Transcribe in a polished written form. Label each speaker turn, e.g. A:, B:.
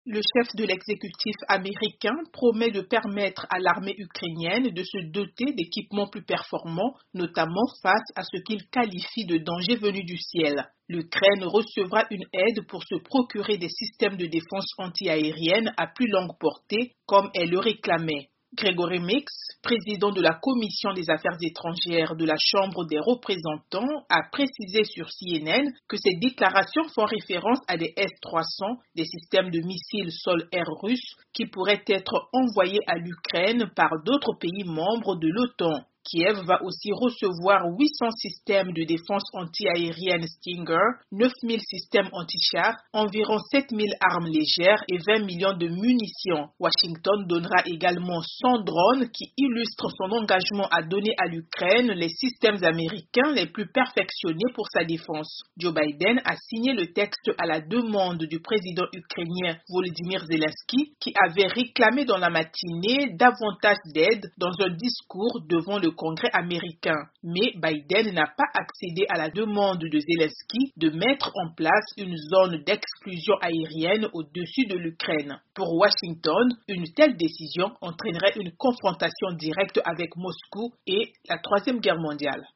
A: Le chef de l'exécutif américain promet de permettre à l'armée ukrainienne de se doter d'équipements plus performants, notamment face à ce qu'il qualifie de danger venu du ciel. L'Ukraine recevra une aide pour se procurer des systèmes de défense antiaérienne à plus longue portée, comme elle le réclamait. Grégory Mix, président de la Commission des Affaires étrangères de la Chambre des représentants, a précisé sur CNN que ces déclarations font référence à des S-300, des systèmes de missiles sol-air russes qui pourraient être envoyés à l'Ukraine par d'autres pays membres de l'OTAN. Kiev va aussi recevoir 800 systèmes de défense antiaérienne Stinger, 9000 systèmes anti-chars, environ 7000 armes légères et 20 millions de munitions. Washington donnera également 100 drones qui illustrent son engagement à donner à l'Ukraine les systèmes américains les plus perfectionnés pour sa défense. Joe Biden a signé le texte à la demande du président ukrainien Volodymyr Zelensky qui avait réclamé dans la matinée davantage d'aide dans un discours devant le Congrès américain. Mais Biden n'a pas accédé à la demande de Zelensky de mettre en place une zone d'exclusion aérienne au-dessus de l'Ukraine. Pour Washington, une telle décision entraînerait une confrontation directe avec Moscou et la Troisième Guerre mondiale.